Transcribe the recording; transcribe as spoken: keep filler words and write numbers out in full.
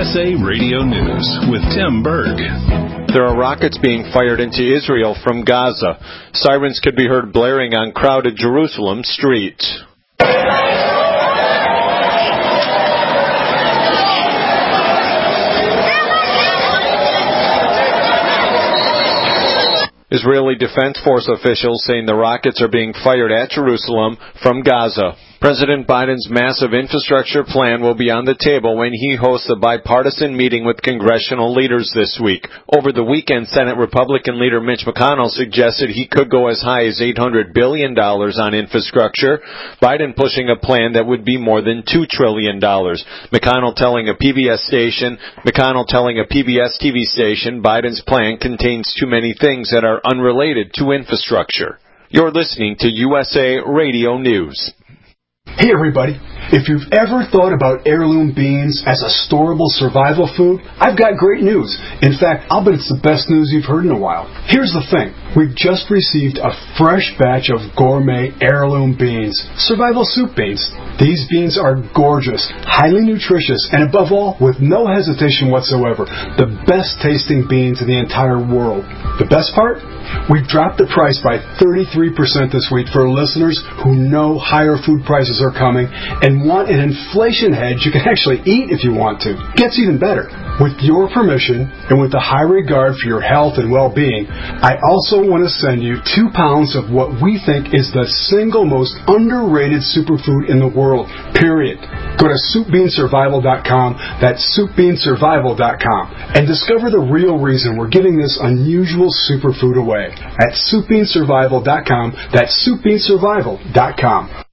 S A Radio News with Tim Berg. There are rockets being fired into Israel from Gaza. Sirens could be heard blaring on crowded Jerusalem streets. Israeli Defense Force officials saying the rockets are being fired at Jerusalem from Gaza. President Biden's massive infrastructure plan will be on the table when he hosts a bipartisan meeting with congressional leaders this week. Over the weekend, Senate Republican leader Mitch McConnell suggested he could go as high as eight hundred billion dollars on infrastructure. Biden pushing a plan that would be more than two trillion dollars. McConnell telling a P B S station, McConnell telling a P B S T V station, Biden's plan contains too many things that are unrelated to infrastructure. You're listening to U S A Radio News. Hey everybody, if you've ever thought about heirloom beans as a storable survival food, I've got great news. In fact, I'll bet it's the best news you've heard in a while. Here's the thing. We've just received a fresh batch of gourmet heirloom beans, survival soup beans. These beans are gorgeous, highly nutritious, and above all, with no hesitation whatsoever, the best tasting beans in the entire world. The best part? We've dropped the price by thirty-three percent this week for listeners who know higher food prices are coming and want an inflation hedge you can actually eat if you want to. Gets even better. With your permission and with a high regard for your health and well-being, I also want to send you two pounds of what we think is the single most underrated superfood in the world, period. Go to soup bean survival dot com, that's soup bean survival dot com, and discover the real reason we're giving this unusual superfood away at soup bean survival dot com, that's soup bean survival dot com.